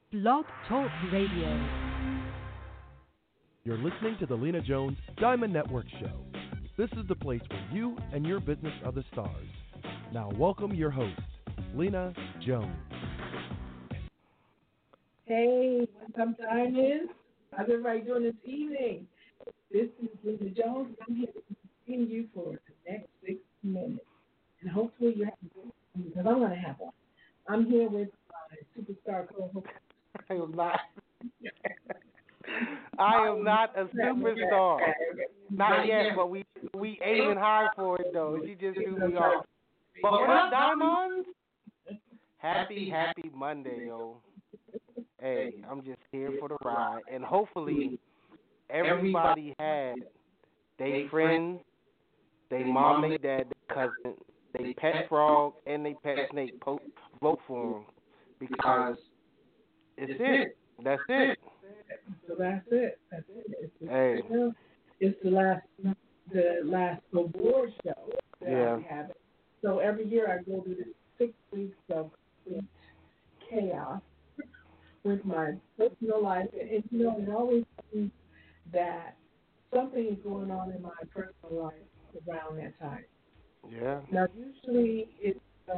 Blog Talk Radio. You're listening to the Lena Jones Diamond Network Show. This is the place where you and your business are the stars. Now welcome your host, Lena Jones. Hey, welcome Diamonds. How's everybody doing this evening? This is Lena Jones. I'm here to entertain you for the next 60 minutes. And hopefully you have a good one, because I'm going to have one. I'm here with my superstar co-host. I am not. I am not a superstar. Not yet, but we aiming high for it though. She just threw me off. But what up, Diamonds? Happy Monday, yo. Hey, I'm just here for the ride, and hopefully everybody had they friends, they mom, they dad, they cousin, they pet frog, and they pet snake vote for them, because it's it. That's it. So that's it. It's the last award show that we have. So every year I go through this 6 weeks of complete chaos with my personal life, and you know, it always seems that something is going on in my personal life around that time. Yeah. Now usually it's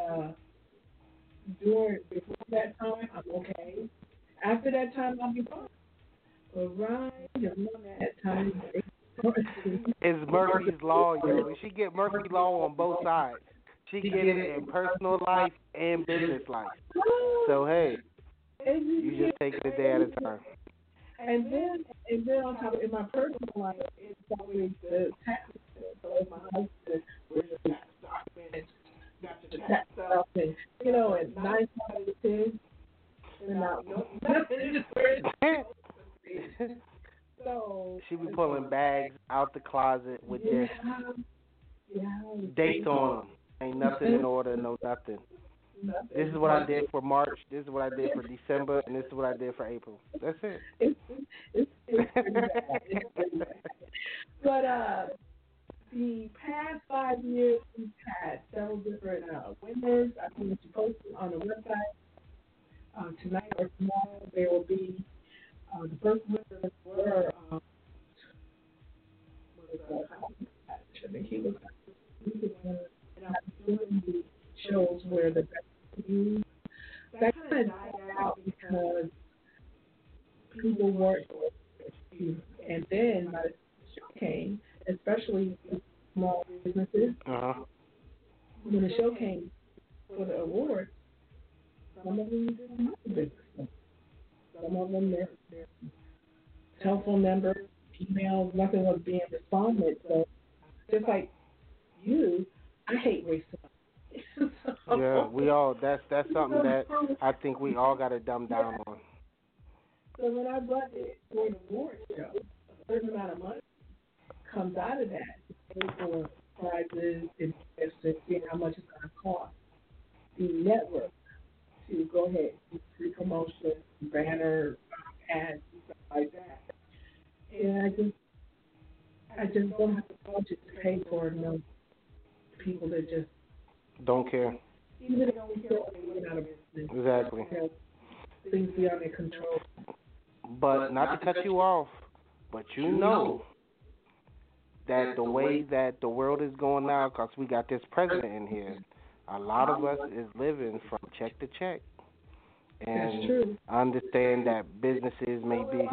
before that time I'm okay. After that time I'll be fine. But right around that time it's Murphy's Law, yo. She get Murphy's Law on both sides. She get it in personal life and business life. So hey, you just take it a day at a time. And then on top of it, in my personal life, it's always the tax. So if my husband, where's the tax document? Got the tax stuff, and you know, and 9 times out of 10, they're not nothing. So she be pulling bags out the closet with this dates on them. Ain't nothing in order, no nothing. This is what I did for March. This is what I did for December, and this is what I did for April. That's it. It's pretty bad. It's pretty bad. But the past 5 years, we've had several different winners. I think you posted on the website. Tonight or tomorrow, there will be the first winners were. I think he was and I was doing the shows where the best views. That kind of died out because people weren't. And then by the show came, especially small businesses, when the show came for the awards, some of them didn't have a business. Some of them, their telephone numbers, emails, nothing was being responded. So just like you, I hate racism. Yeah, we all. That's something that I think we all got to dumb down on. So when I budget for an award show, a certain amount of money comes out of that to pay for prizes and seeing how much it's going to cost the network to go ahead and free promotion, banner, ads, and stuff like that. And I just don't have the budget to pay for no people that just don't care. Even if they don't care, they get out of business. Exactly. You know, things beyond their control. But not to cut you off, but you know that the way that the world is going now, because we got this president in here, a lot of us is living from check to check. And that's true. I understand that businesses may be,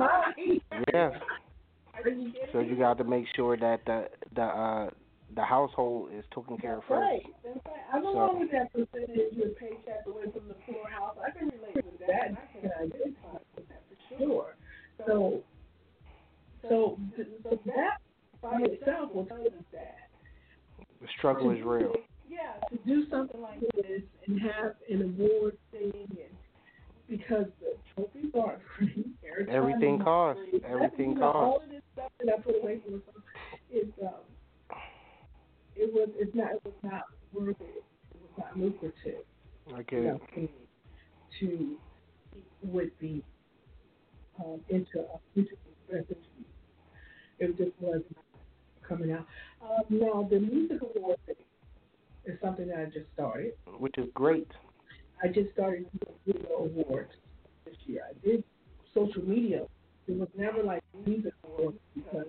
so you got to make sure that the household is taken care of first. Right. I'm along with that percentage your paycheck away from the poorhouse. I can relate with that, and I can identify with that for sure. So that by itself will tell us that the struggle is real. Yeah, to do something like this and have an award thing, and because the trophies are free, everything costs. Everything costs. All of this stuff that I put away from it was not worth it. It was not lucrative. I get it. To with the it just wasn't coming out. Now the music award thing is something that I just started, which is great. I just started doing video awards this year. I did social media. It was never like music awards because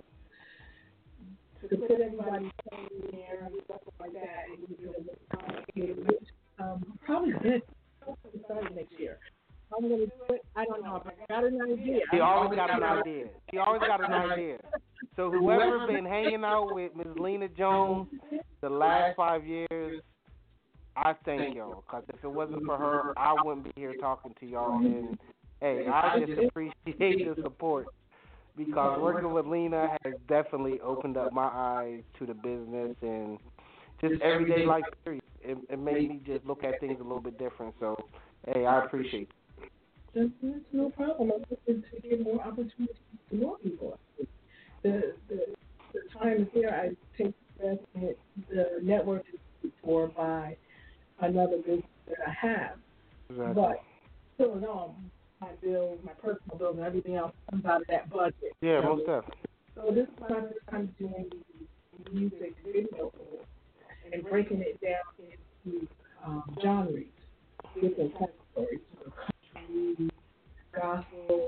to put everybody's name in there and stuff like that, it would be a little complicated. Which probably good. Starting next year. I'm gonna do it. I don't know. I got an idea. She always got an idea. She always got an idea. So whoever been hanging out with Ms. Lena Jones the last 5 years, I thank y'all. Because if it wasn't for her, I wouldn't be here talking to y'all. And hey, I just appreciate the support. Because working with Lena has definitely opened up my eyes to the business and just everyday life period. It made me just look at things a little bit different. So, hey, I appreciate it. That's no problem. I'm looking to get more opportunities to more people. The time is here. I take the network is for by another business that I have. Exactly. But still in all, my bills, my personal bills, and everything else comes out of that budget. Yeah, most definitely. So this is my first time doing music video and breaking it down into genres, different categories, country, gospel,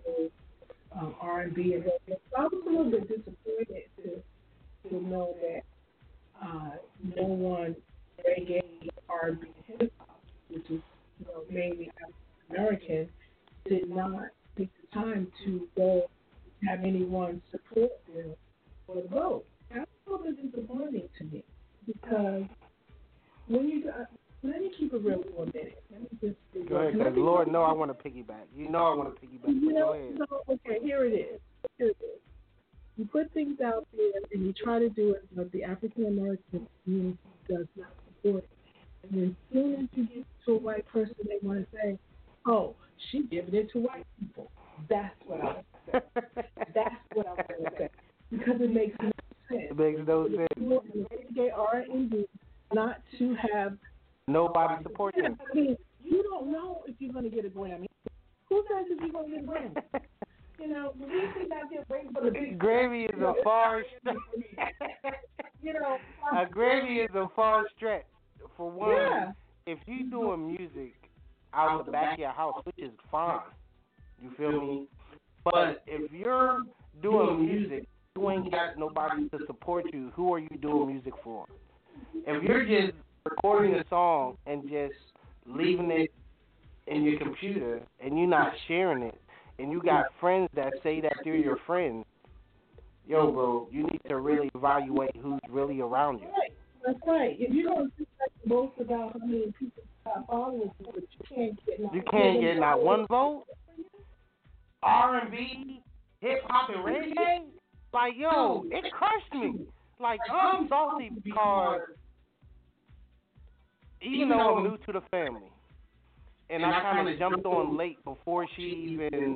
R&B, and so I was a little bit disappointed to know that no one reggae, R&B, and hip hop, which is mainly African American, did not take the time to go have anyone support them for the vote. That's a little bit disappointing to me because when you let me keep it real for a minute. Let me just go ahead, because Lord, no, I want to piggyback. You know I want to piggyback. Go ahead. Okay, here it is. You put things out there and you try to do it, but the African American community does not support it. And then as soon as you get to a white person, they want to say, "Oh, she's giving it to white people." That's what I want to say. That's what I want to say because it makes no sense. It makes no sense. They are indeed not to have nobody support them. I mean, you don't know if you're going to get a Grammy. Who says if you're going to get a Grammy? We think I get waiting for the big Grammy is a far stretch. A Grammy is a far stretch. For one, if you doing music out the back of your house, which is fine, you feel me? But if you're doing music, you ain't got nobody to support you. Who are you doing music for? If you're just recording a song and just leaving it in your computer and you're not sharing it, and you got friends that say that they're your friends, yo, bro, you need to really evaluate who's really around you. That's right. If you don't boast about how many people got followers, but you can't get not one vote. R&B, hip hop, and reggae, like yo, it crushed me. Like I'm salty because even though I'm new to the family, and I kind of jumped on late before she even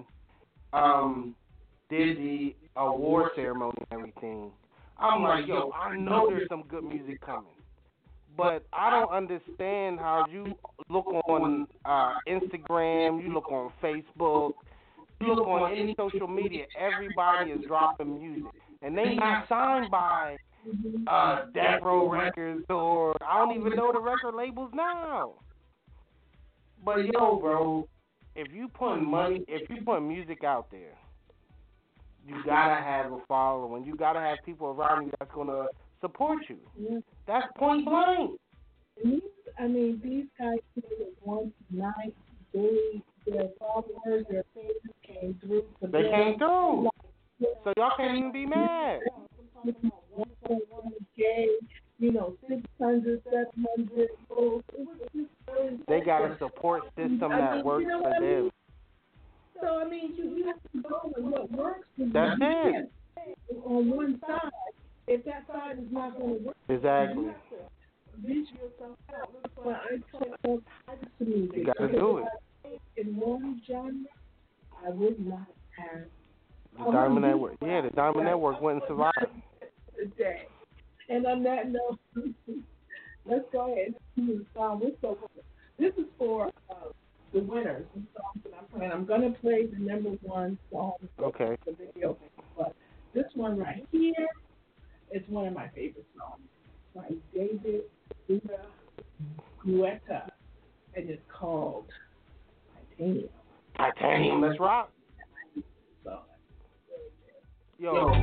did the award ceremony and everything. I'm like, yo, I know there's some good music coming, but I don't understand how you look on Instagram, you look on Facebook, you look on any social media, everybody is dropping music, and they not signed by Death Row Records or I don't even know the record labels now. But yo, bro, if you put music out there, you gotta have a following. You gotta have people around you that's gonna support you. That's point blank. I mean, these guys one night, their followers, their faces came through. They came through, so y'all can't even be mad. 1.1K, 600, 700. They got a support system that works for them. So, I mean, you have to go with what works for you. That's it. On one side, if that side is not going to work, exactly. You have to reach yourself out. But I play all types of music. You got to do it. In one genre, I would not have. The Diamond Network. Yeah, the Diamond Network wouldn't survive. Today. And on that note, let's go ahead and move on. This is for the winners. The songs that I'm playing. I'm going to play the number one song. Okay. The video. But this one right here is one of my favorite songs by David Guetta, and it's called Titanium. Titanium, let's rock. Yo.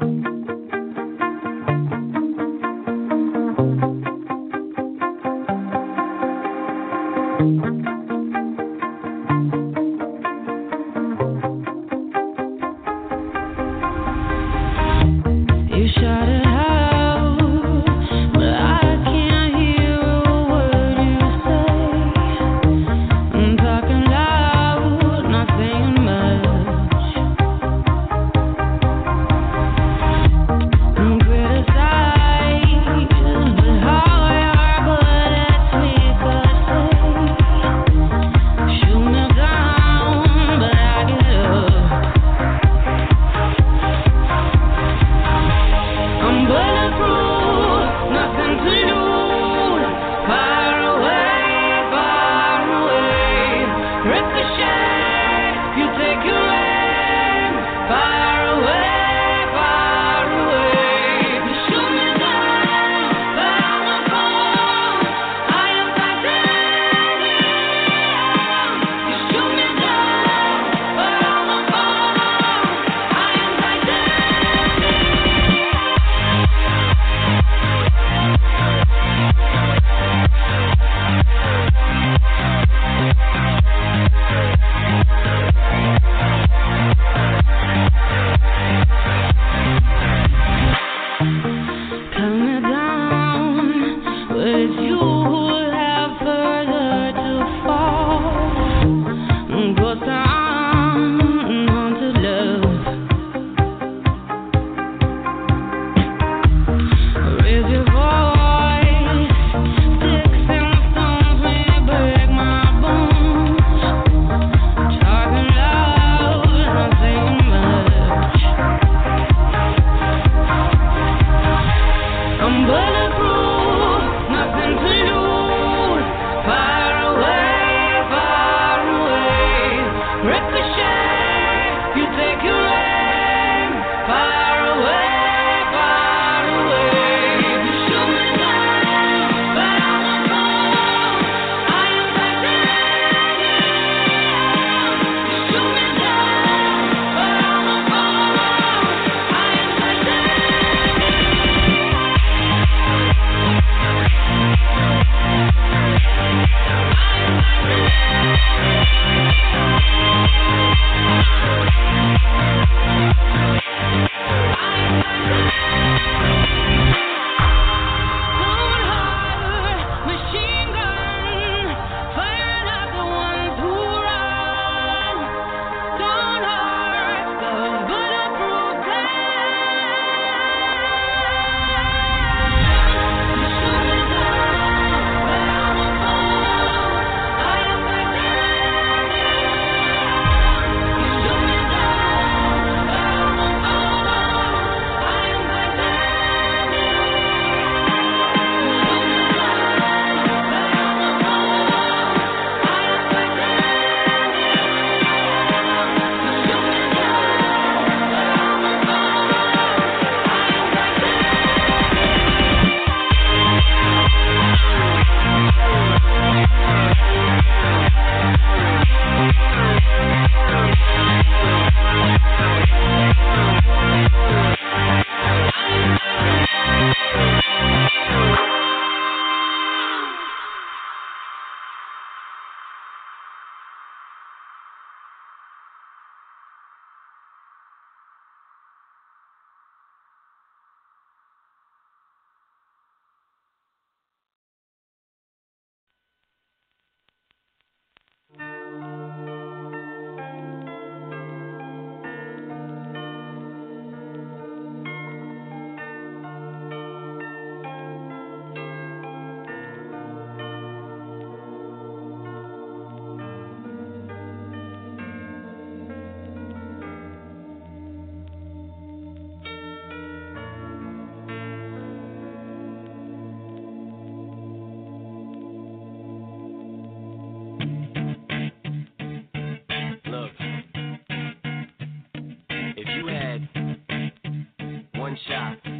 shot,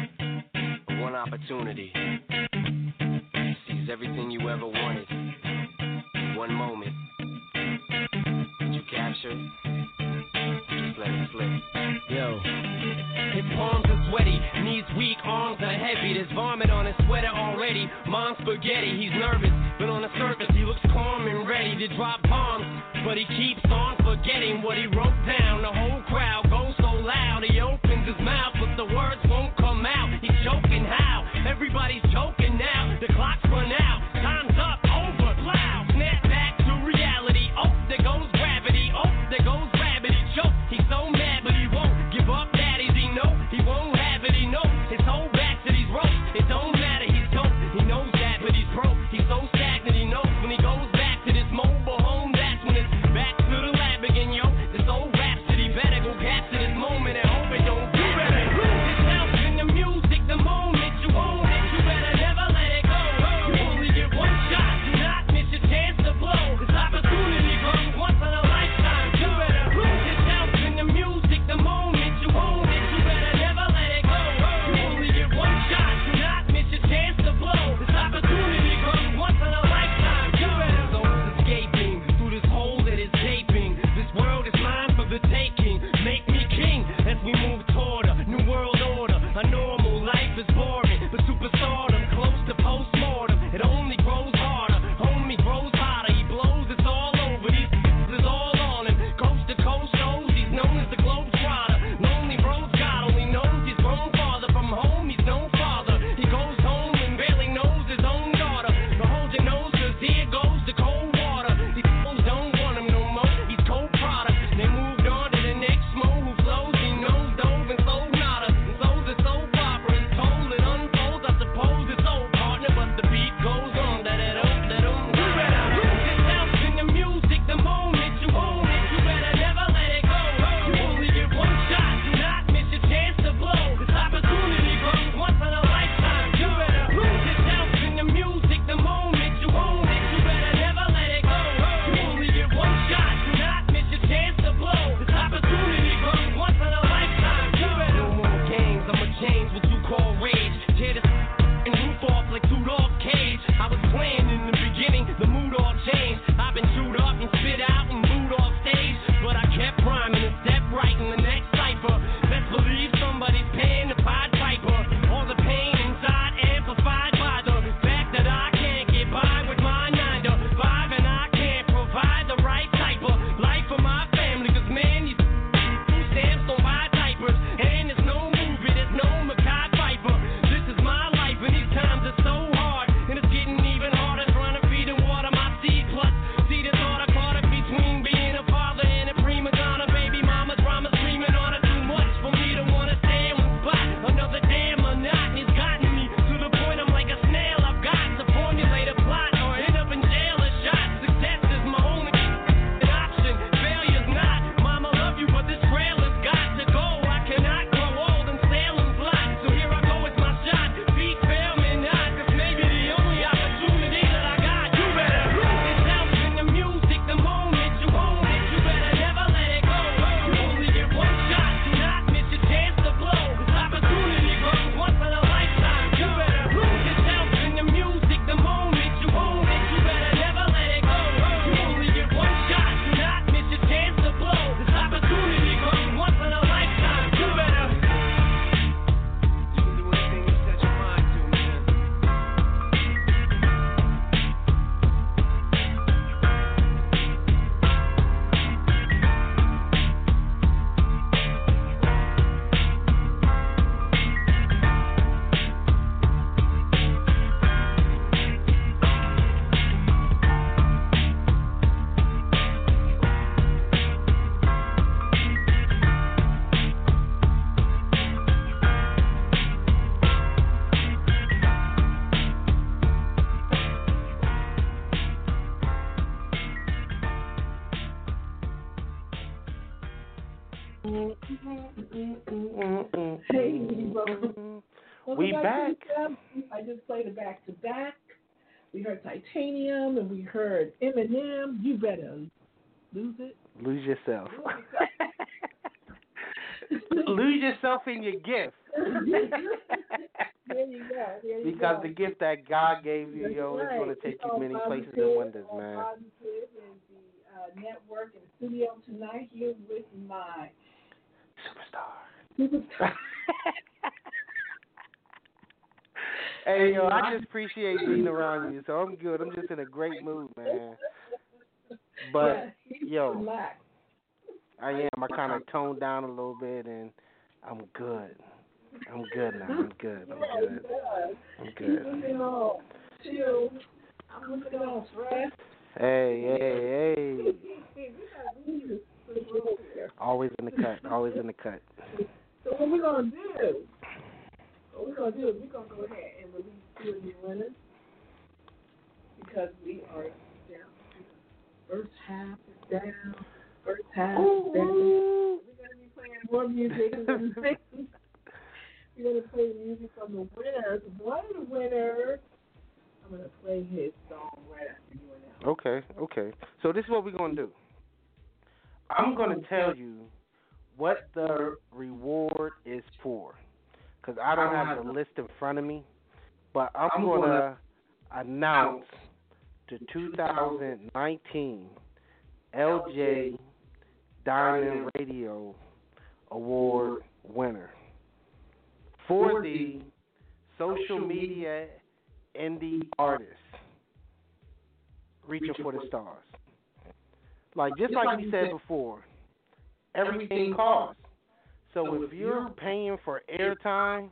one opportunity to seize everything you ever wanted. One moment. Did you capture it? Just let it slip. Yo. His palms are sweaty, knees weak, arms are heavy. There's vomit on his sweater already. Mom's spaghetti, he's nervous, but on the surface he looks calm and ready to drop bombs. But he keeps on forgetting what he wrote down. The whole crowd goes so loud, he opens his mouth, but the words won't come out. He's choking how? Everybody's choking now. The clock's run out, time's up, over, loud. Snap back to reality. Oh, there goes gravity. Oh, there goes gravity. Choke. He's so mad, but he won't give up. That is he know he won't have it. He knows his whole back to these ropes. It don't matter. He's dope. He knows that, but he's broke. He's so stagnant. He knows when he goes back to this mobile home. That's when it's back to the lab again, yo. This old rhapsody better go capture this moment and hope it don't do better. Lose yourself in the music the moment you own it. You better never let it go. You only get one shot. Do not miss your chance to blow. This opportunity comes once in a lifetime. You better lose yourself in the music the moment you own it. You better never let it go. You only get one shot. Do not miss your chance to blow. This opportunity comes once in a lifetime. You better souls escaping through this hole that is gaping. This world is mine for the taking. Make me king as we move toward a new world order. A normal life is boring, but superstardom close to postmortem. It only grows harder. Homie grows hotter. He blows. It's all over. These is all on him. Coast to coast shows. He's known as the Globetrotter. Lonely roads. God only knows he's grown farther from home. He's no father. He goes home and barely knows his own daughter. So hold your nose, 'cause here goes the cold water. These fools don't want him no more. He's cold product. They moved on to the next mo who flows. He knows dove and sold nada. And so's a soap opera. It's told it unfolds. I suppose it's old partner, but the beat goes on. You better lose yourself in the music the moment you own it. You better never let it go. You only get one shot. Do not miss your chance to blow. This opportunity comes once in a lifetime. You better lose yourself in the music the moment you own it. You better never let it go. You only get one shot. Do not miss your chance to blow. This opportunity comes once in a lifetime. You better no more games. I'ma change what you call rage. Tear this and roof off like two-dog cage. I was playing in the beginning, the mood all changed. I've been chewed up and spit out and booed off stage, but I kept rhyming and stepped right in the next cipher. Best believe somebody's paying the Pied Piper. All the pain inside amplified by the fact that I can't get by with my 9 to 5, and I can't provide the right type of life for my family. 'Cause man, these food stamps don't buy diapers, and there's no movie, there's no Mackay Piper. This is my life, and these times are so hard, and it's getting even harder trying to feed and water my seed. Plus, see the thought I caught it between being a father and a prima donna. Baby mama's drama screaming on her. Too much for me to wanna stay in one spot. Another damn monotony's gotten me to the point I'm like a snail. I've got to formulate a plot or end up in jail or shot. Success is my only option. Failure's not. Mama love you, but this trail has got to go. I cannot grow old and Salem's lot. So here I go, it's my shot. Feet fail me not, 'cause maybe the only opportunity that I got. You better lose yourself in the music the moment you own it. You better never let it go. You only get one shot. Do not miss your chance to blow. This opportunity comes once in a lifetime. You better lose yourself in the music the moment you own it. You better never let it go. You only get one shot. Do not miss your chance to blow. This opportunity comes once in a lifetime. You better. You can do anything you set your mind to, man. Hey, welcome We back. I just played a back-to-back. We heard Titanium and we heard Eminem. You better lose it. Lose yourself. Lose yourself in your gift. There you go. Because the gift that God gave you, yo, is going to take you many places and wonders, man. Positive is the network and studio tonight here with my Superstar. Hey, yo, I just appreciate being around you, so I'm good. I'm just in a great mood, man. But, yo, I am. I kind of toned down a little bit, and I'm good. I'm good now. I'm good. Chill. I'm looking all stressed. Hey. Always in the cut. So what we're going to do? What we're going to do is we're going to go ahead and release 2 of the winners because we are down. First half is down. We're going to be playing more music. We're going to play music from the winners. One of the winners, I'm going to play his song right after you and now. Okay. So this is what we're going to do. I'm going to tell you what the reward is for. Because I don't have the list in front of me, but I'm going to announce the 2019 LJ Diamond Radio Award winner for the Social Media Indie Artist Reaching for the Stars. Just like we said before, everything costs. So if you're paying for airtime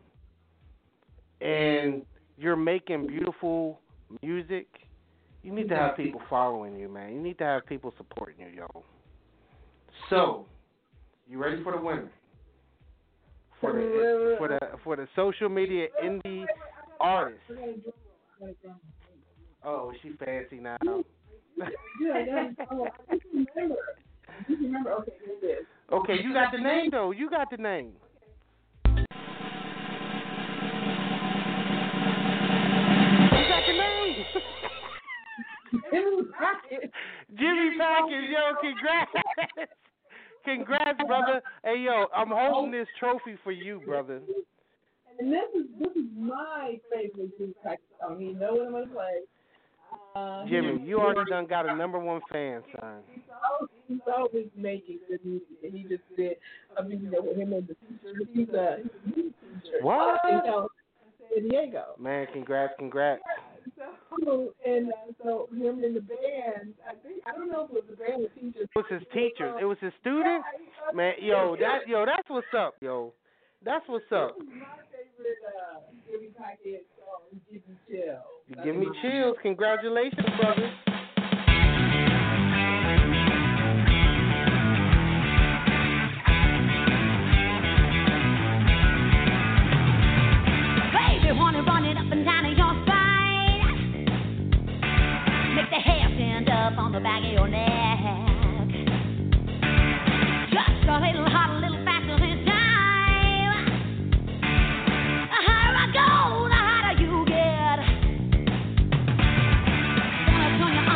and you're making beautiful music, you need to have people following you, man. You need to have people supporting you, yo. So, you ready for the winner? For the Social Media Indie Artist. Oh, she fancy now. Remember, okay, here it is. Okay, you got the name, though. You got the name. Jimmy Packers, yo, congrats. Congrats, brother. Hey, yo, I'm holding this trophy for you, brother. And this is my favorite Jimmy Packers song. You know what I'm going to play. Jimmy, you already done got a #1 fan, son. He's always making good music, and he just did. I mean, with him and the teacher, he's a music teacher. What? In San Diego. Man, congrats. So him and the band. I don't know if it was the band or teachers. It was his teachers. It was his students. Man, that's what's up, yo. That's what's up. This is my favorite Jimmy Packers song. Give me chills. You give me chills. Congratulations, brother. Baby, wanna run it up and down your spine. Make the hair stand up on the back of your neck. Just a little hot, a little faster this time. The higher I go, the hotter you get. Gonna turn you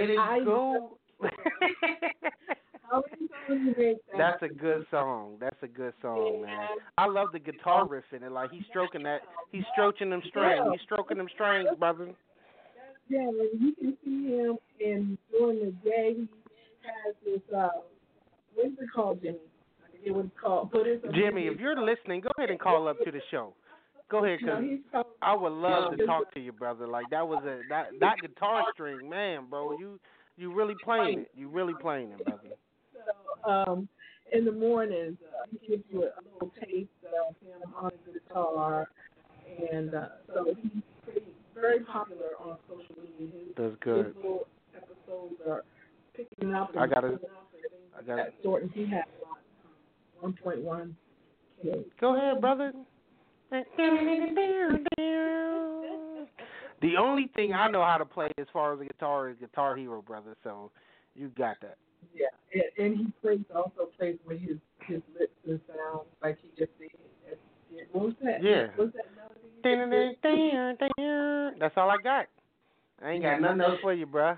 Way to go. How many times you make that? That's a good song. That's a good song, man. I love the guitar riff in it. Like he's stroking them strings. He's stroking them strings, brother. Yeah, and you can see him and during the day he has this what is it called, Jimmy? I forget what it's called. Jimmy, if you're listening, go ahead and call up to the show. Go ahead, cause I would love to talk to you, brother. Like that was that guitar string, man, bro. You really playing it. You really playing it, brother. So, in the mornings, he gives you a little taste of him on the guitar, and so he's very popular on social media. That's good. His little episodes are picking up. I got it. That sort, and he has 1.1K. Go ahead, brother. The only thing I know how to play as far as the guitar is Guitar Hero, brother. So you got that. Yeah, and he also plays with his lips and sounds like he just did. What was that? Yeah. What's that melody? That's all I got. I ain't got nothing else for you, bruh.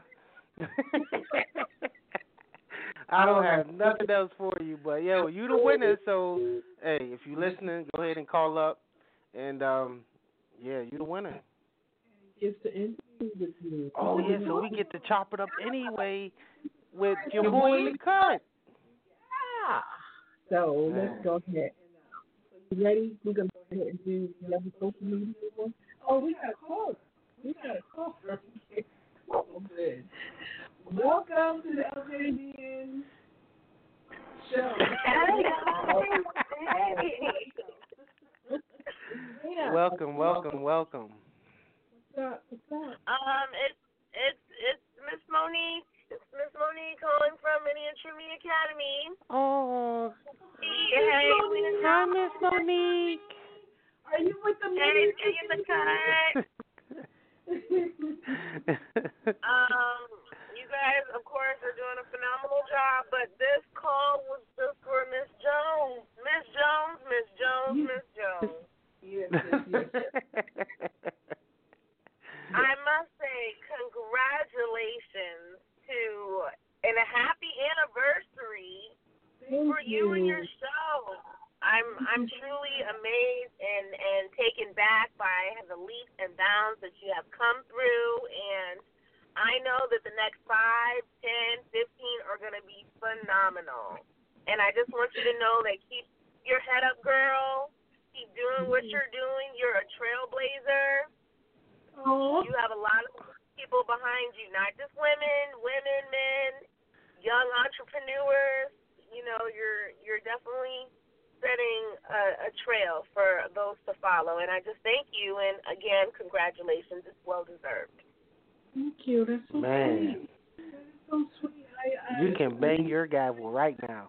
I don't have nothing else for you, but yo, you the winner. So hey, if you listening, go ahead and call up, and yeah, you the winner. Gets to interview with you. Oh yeah, so we get to chop it up anyway with your boy in the cut. Yeah. So let's go ahead. So you ready? We're gonna go ahead and do the other social media one. Oh, we got a call. Oh, good. Welcome to the LJDN show. Welcome. What's up? It's Miss Monique. It's Miss Monique calling from Miniature Academy. Oh. Hey, hi, Miss Monique. Are you with the Hey, in the cut. You guys, of course, are doing a phenomenal job, but this call was just for Miss Jones. Miss Jones. Yes. I must say congratulations and a happy anniversary for you and your show. I'm truly amazed and taken back by the leaps and bounds that you have come through, and I know that the next 5, 10, 15 are going to be phenomenal. And I just want you to know that keep your head up, girl. Keep doing what you're doing. You're a trailblazer. Oh. You have a lot of people behind you, not just women, men, young entrepreneurs. You know, you're definitely setting a trail for those to follow. And I just thank you. And, again, congratulations. It's well-deserved. Thank you. That's so Man. sweet. That is so sweet. You can bang your gavel right now.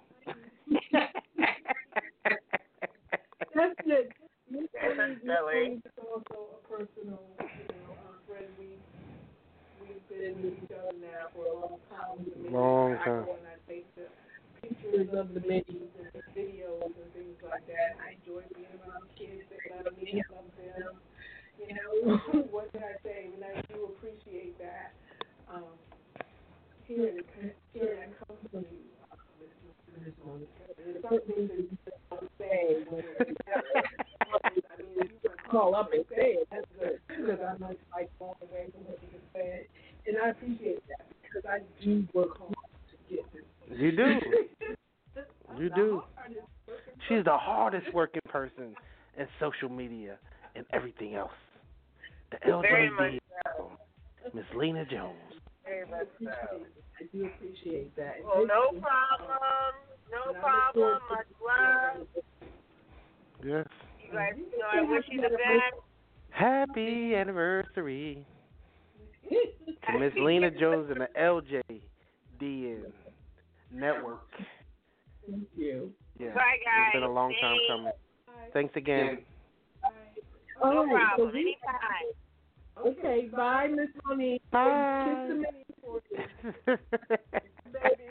That's good. Miss Silly. is also a personal, friend. We've been with each other now for a long time. Long time. I go and I take the pictures of the minis and the videos and things like that. I enjoy being around kids that love me, love them. You know, what can I say? And I do appreciate that. Hearing that comes from you, Ms. Monica. There's certain things that you just don't say when you're together. I mean, if you can call up and say it, that's good. Because I know it's like going away from what you can say. And I appreciate that because I do work hard to get this. You do. You do. She's the hardest working person in social media and everything else. The LJD, Miss Lena Jones. Very much so. I do appreciate that. Well, no problem. No problem. Much love. Yes. You guys know I wish you the best. Happy anniversary to Miss Lena Jones and the LJDN Network. Thank you. Yeah. Bye, guys. It's been a long time coming. Thanks again. No All right, problem. so Anytime. okay, bye, Miss Monique. Bye. Kiss the mini for you. Baby.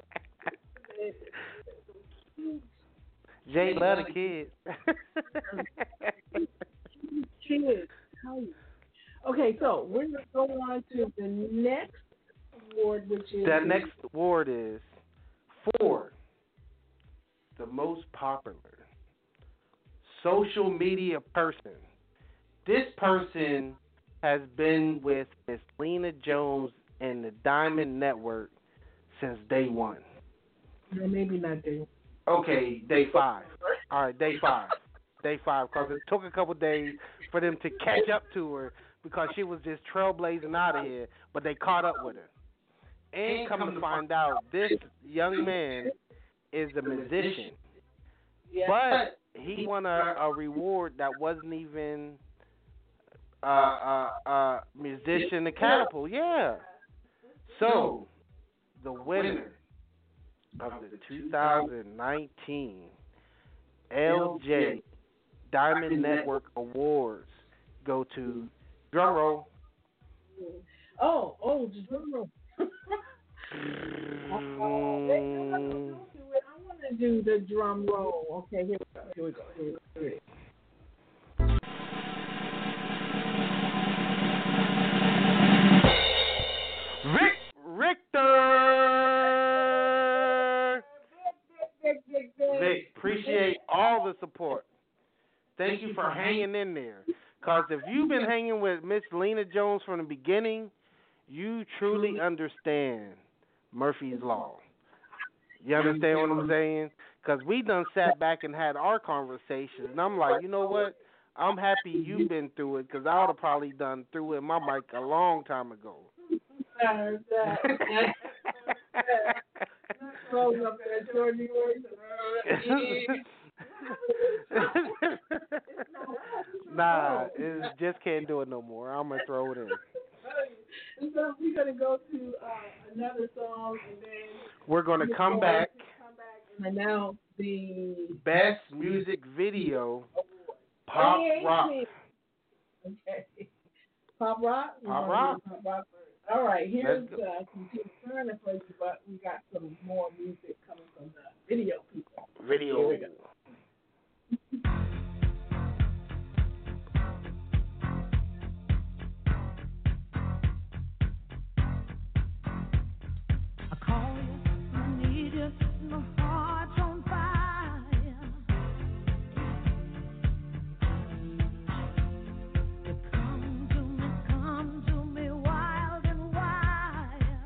Jay love the kids. Kids. Okay, so we're going to go on to the next award, which is that next award is for the most popular social media person. This person has been with Miss Lena Jones and the Diamond Network since day one. No, maybe not day. Okay, day 5. All right, day 5. Day 5, because it took a couple days for them to catch up to her because she was just trailblazing out of here, but they caught up with her. And come to find out, this young man is a musician. Yeah. But he won a reward that wasn't even musician to catapult. Yeah. So, the winner of the 2019 LJ Diamond Network Awards go to drum roll. Oh, the drum roll. I want to do the drum roll. Okay, here we go. Richter! Vic, appreciate all the support. Thank you for hanging in there. Because if you've been hanging with Miss Lena Jones from the beginning, you truly understand Murphy's Law. You understand what I'm saying? Because we done sat back and had our conversations, and I'm like, you know what? I'm happy you've been through it, because I would have probably done through it in my mic a long time ago. Nah, it just can't do it no more. I'm going to throw it in. And so we're going to go to another song, and then we're going to come back and announce the Best Music Video Pop Rock. Okay. Pop Rock? Pop Rock. All right, here's some Tina Turner for you, but we got some more music coming from the video people. Video. Here we go.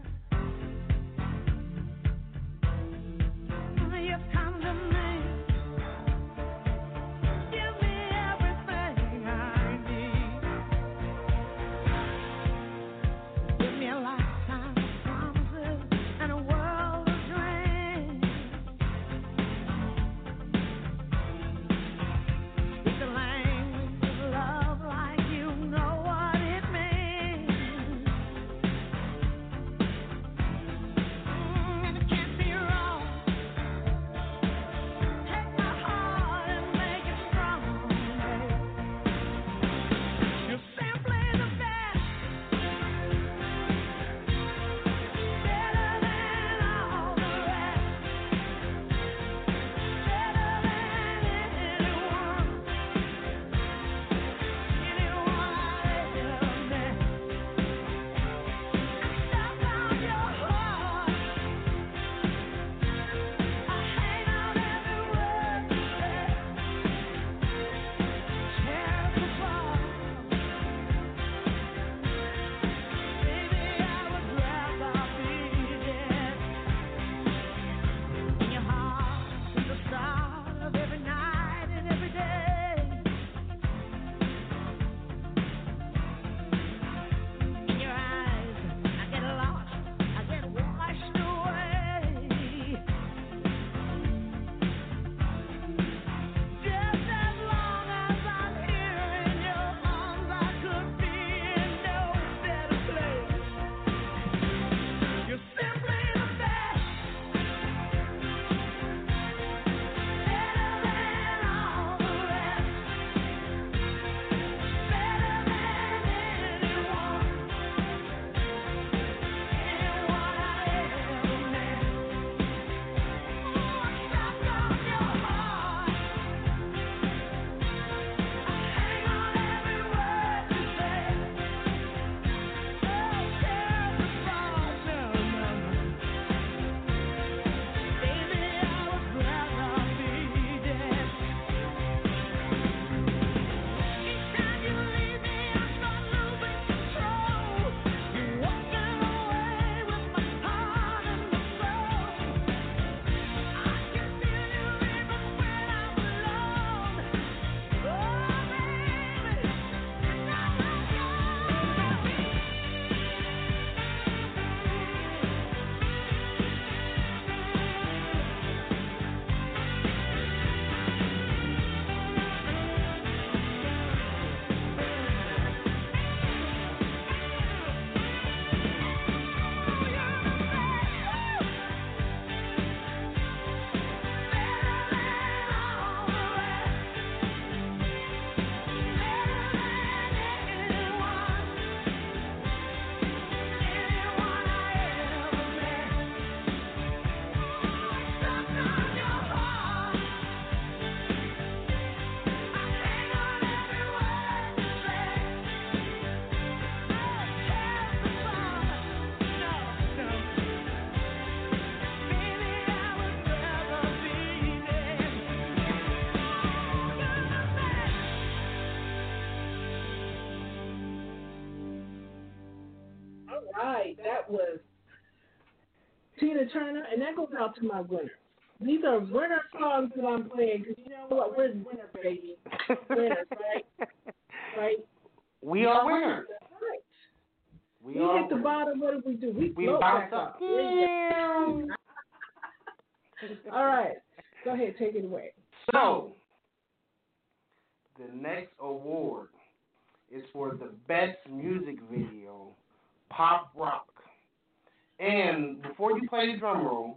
You come to me. right. That was Tina Turner, and that goes out to my winners. These are winner songs that I'm playing because you know what? We're winner, baby. Winners, right? Right? We are winners. That's right. We hit the bottom. What do? We float bounce back up. up. All right. Go ahead. Take it away. So, the next award is for the best music video, pop rock. And before you play the drum roll,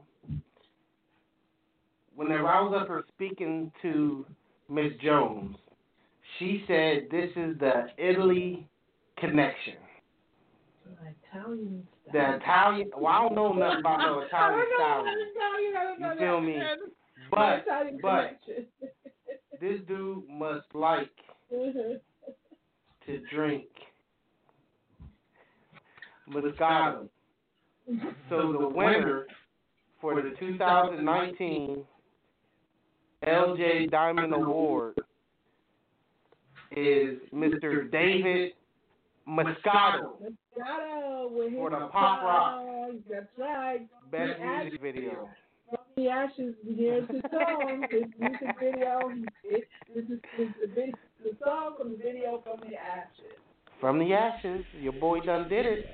whenever I was up here speaking to Miss Jones, she said this is the Italy connection. Italian style. The Italian. Well, I don't know nothing about no Italian style. You feel me? But this dude must like to drink Moscato. So the winner for the 2019 LJ Diamond Award is Mr. David Moscato for the pop rock. That's right. Best music video. From the ashes, here's the song. This music video. This is the song from the video From the Ashes. From the Ashes. Your boy done did it.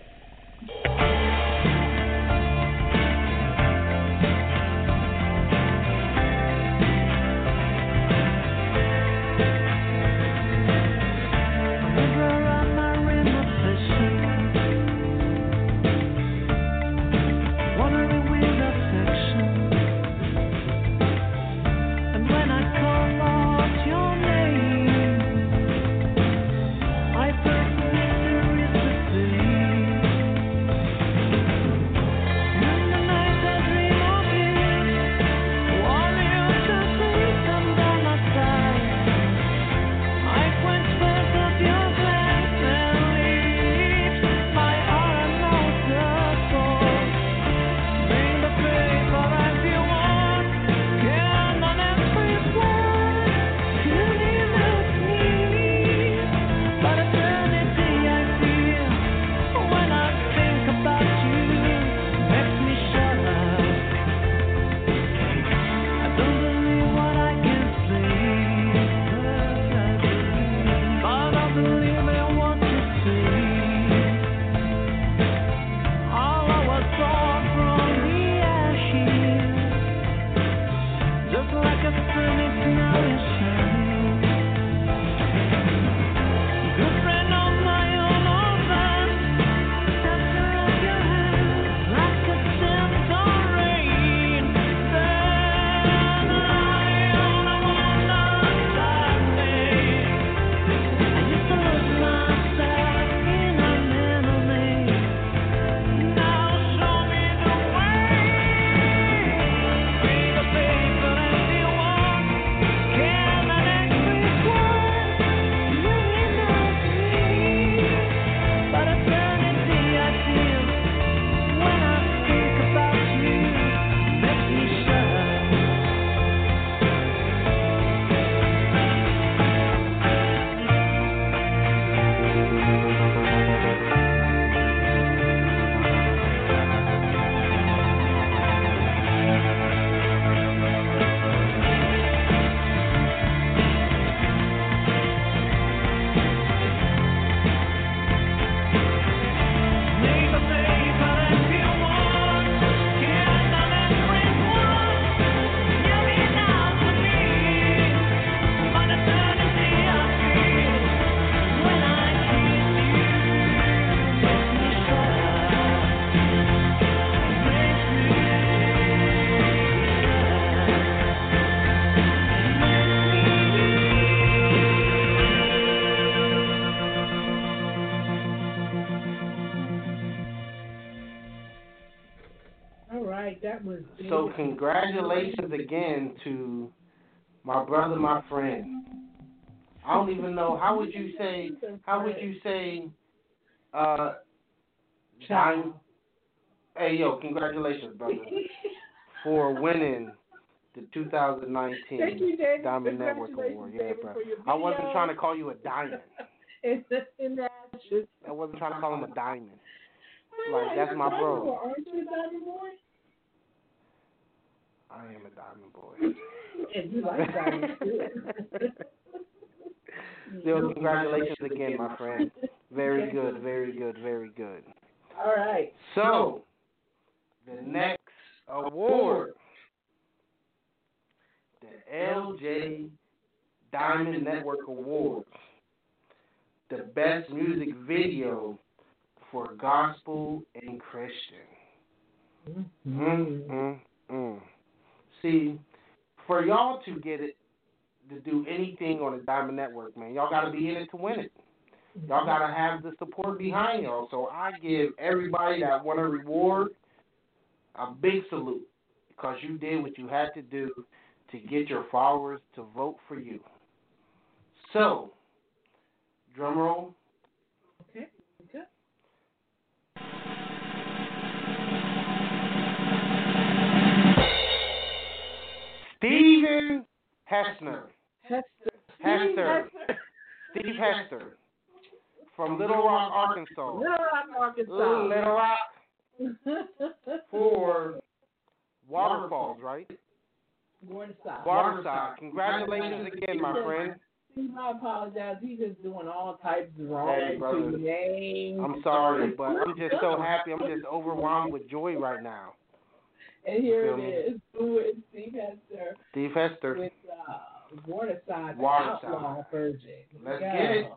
So congratulations again to my brother, my friend. I don't even know how would you say Diamond. Hey yo, congratulations, brother, for winning the 2019 Diamond Network Award. Yeah, bro. I wasn't trying to call you a diamond. in the ashes. I wasn't trying to call him a diamond. Like, that's my bro. Aren't you a diamond boy? I am a diamond boy. And you like diamonds too. Still, congratulations again, my friend. Very good, very good, very good. All right. So, the next award, the LJ Diamond Network Award, the best music video for gospel and Christian. See, for y'all to get it, to do anything on the Diamond Network, man, y'all got to be in it to win it. Y'all got to have the support behind y'all. So I give everybody that won a reward a big salute because you did what you had to do to get your followers to vote for you. So, drum roll. Okay. Good. Stephen Hester. Hester. Steve Hester. From Little Rock, Arkansas. Little Rock. For Waterfalls, right? Waterside. Congratulations again, my friend. I apologize. He's just doing all types of wrong brother. names. I'm sorry, but I'm just so happy. I'm just overwhelmed with joy right now. And here it is with Steve Hester. Steve Hester. With Waterside, the outlaw version. Let's get it.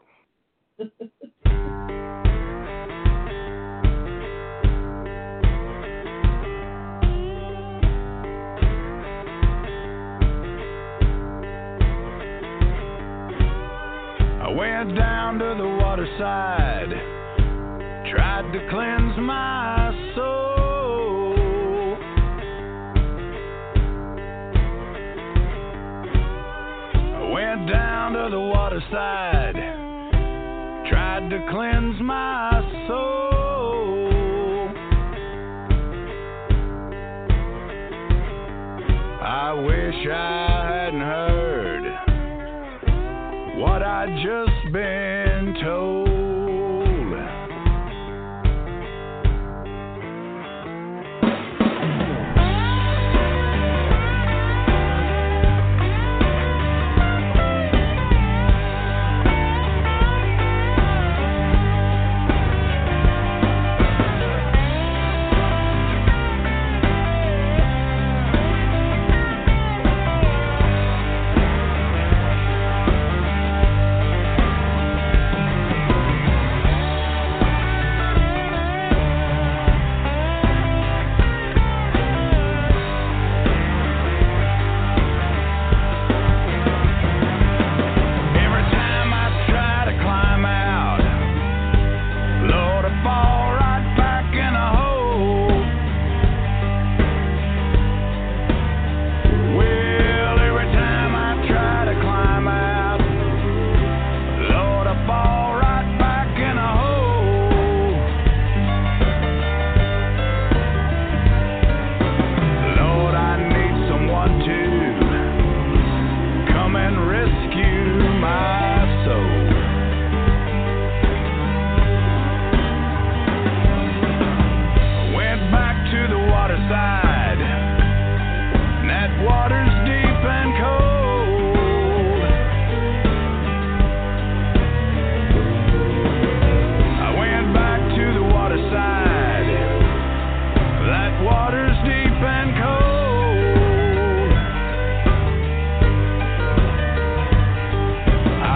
I went down to the waterside, tried to cleanse my soul. I went down to the waterside, tried to cleanse my soul. I wish I hadn't heard what I'd just been told. I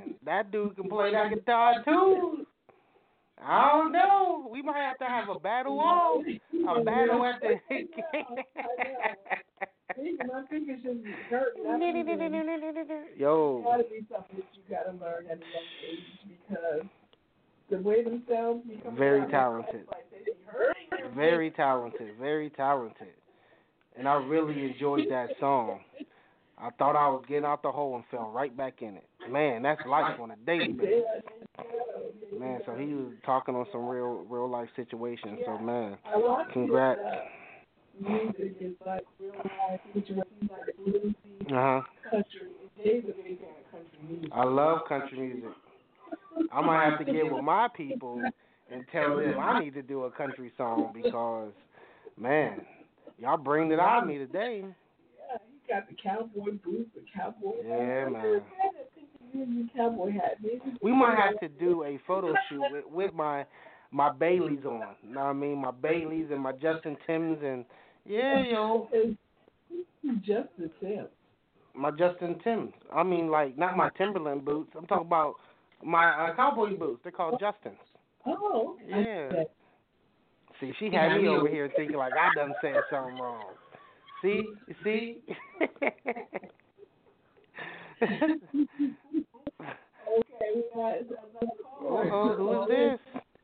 man, that dude can play that guitar too. I don't know. We might have to have a battle off. A battle at the My fingers just hurt. Yo. It's gotta be something that you gotta learn at a young age because the way themselves become very talented. Very talented. Very talented. And I really enjoyed that song. I thought I was getting out the hole and fell right back in it. Man, that's life on a daily basis. Man, so he was talking on some real life situations. So man, congrats. Music is like real life situations, like bluesy, country. Dave's a big fan of country music. I love country music. I might have to get with my people and tell them I need to do a country song because, man, y'all bring it out of me today. Yeah, he got the cowboy boots, the cowboy hat. Yeah, man. Cowboy hat. We might have to do a photo shoot with my Baileys on. You know what I mean? My Baileys and my Justin Tims and Justin Tims. My Justin Tims. I mean, like not my Timberland boots. I'm talking about my cowboy boots. They're called Justins. Oh. Yeah. See, she had me over here thinking like I done said something wrong. See? Okay, we got another caller. Who is this?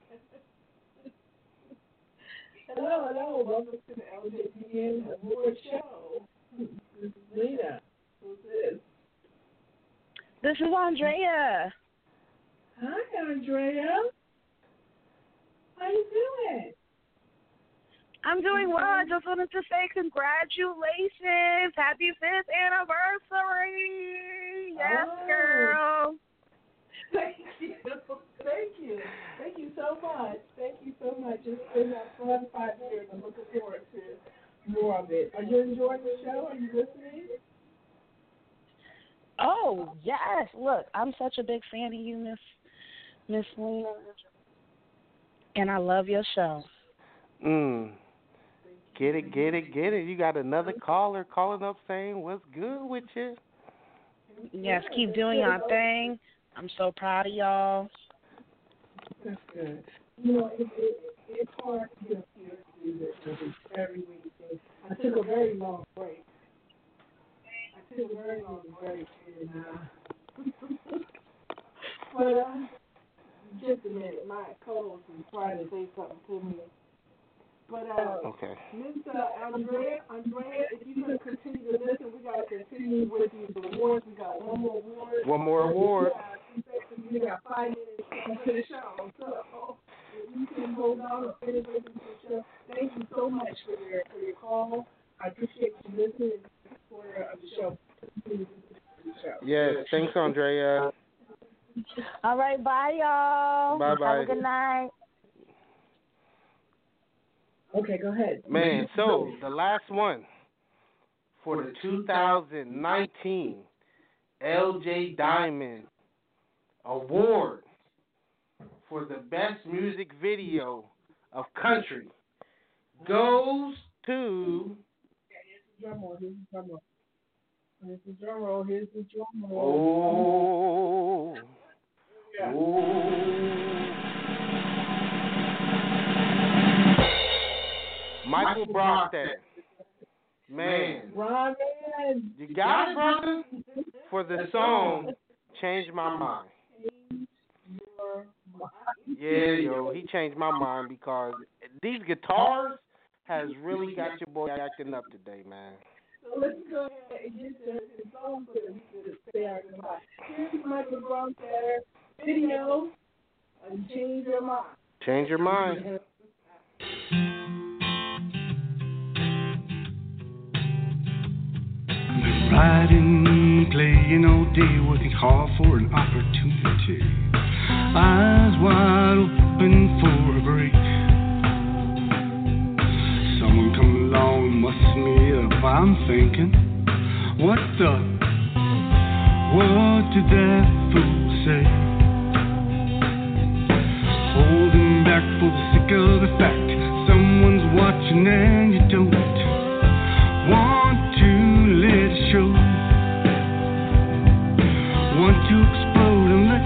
Hello, welcome to the LJPN Award Show. This is Lena. Who's this? This is Andrea. Hi, Andrea. How you doing? I'm doing well. I just wanted to say congratulations. Happy 5th anniversary. Yes, girl. Thank you. Thank you so much. It's been a fun 5 years. I'm looking forward to more of it. Are you enjoying the show? Are you listening? Oh, yes. Look, I'm such a big fan of you, Miss Lena. And I love your show. Get it. You got another caller calling up saying what's good with you. Yes, keep doing your thing. I'm so proud of y'all. That's good. You know, it's hard to get here to do this every week. I took a very long break. And, but just a minute, my co-host is trying to say something to me. But okay. Miss Andrea, if you're going to continue to listen, we got to continue with these awards. We got one more award. One more award. We got 5 minutes to the show. So if you can hold on and finish listening to the show, thank you so much for your call. I appreciate you listening for the show. Yes, thanks, Andrea. All right, bye, y'all. Bye-bye. Have a good night. Okay, go ahead. Man, so the last one for the 2019 LJ Diamond Award for the best music video of country goes to... Here's the drum roll. Oh. Yeah. Michael Brockstead. Man. Ron, you got it, brother? For the song Change My Mind. Yeah, he changed my mind because these guitars has really got your boy acting up today, man. So let's go ahead and get to his song so that we can stay out of the mind. Here's Michael Brockstead video, Change Your Mind. Change Your Mind. Been riding, playing all day, working hard for an opportunity. Eyes wide open for a break. Someone come along and muss me up. I'm thinking, what did that fool say? Holding back for the sake of the fact someone's watching and you don't want to let it show. Want to explode and let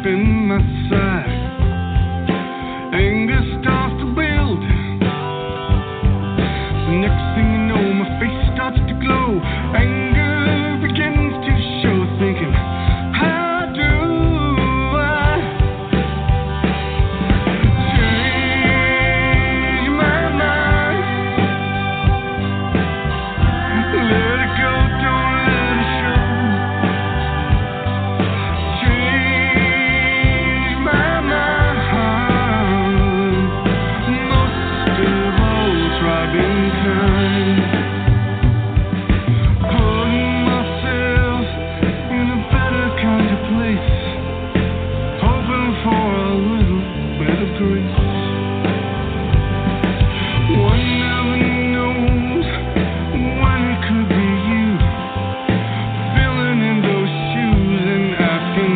deep in my side. Anger starts to build. The next thing you know, my face starts to glow. Anger begins to show, thinking, how do I change my mind? Let it go, don't let it show. Change my mind. Most of all, try being kind. Putting myself in a better kind of place, hoping for a little better grace. One never knows when it could be you, filling in those shoes and asking,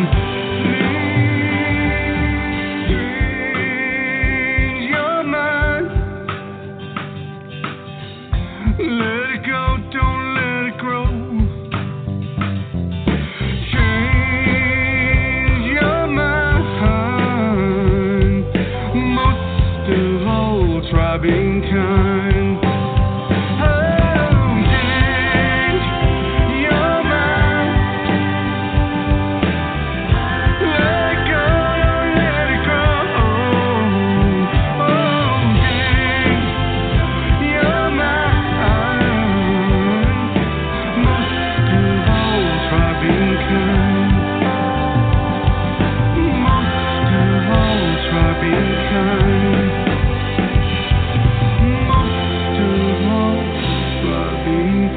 change your mind. Let it go, don't let it grow. Change your mind. Most of all, try being kind. Oh, change your mind. Let it go, don't let it grow. Oh, change your mind. Most of all, try being kind. Most of all, try being kind. Most of all, try being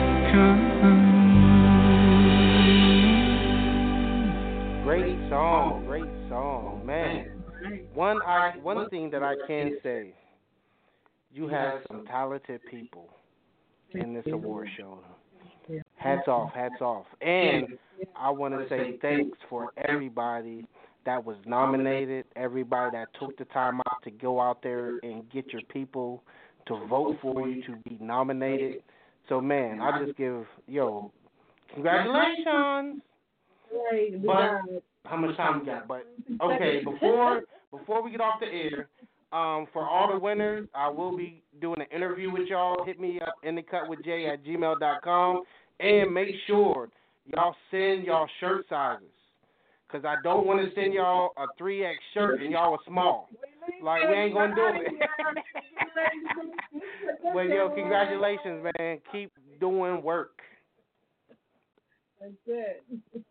kind. Great song, man. One thing that I can say, you have some talented people in this award show. Hats off. And I want to say thanks for everybody that was nominated, everybody that took the time out to go out there and get your people to vote for you to be nominated. So, man, I just give, congratulations. Right, But how much time we got? But okay, before we get off the air, for all the winners, I will be doing an interview with y'all. Hit me up inthecutwithjay@gmail.com and make sure y'all send y'all shirt sizes, cause I don't want to send y'all a 3X shirt and y'all are small. Like, we ain't gonna do it. But congratulations, man. Keep doing work. That's it.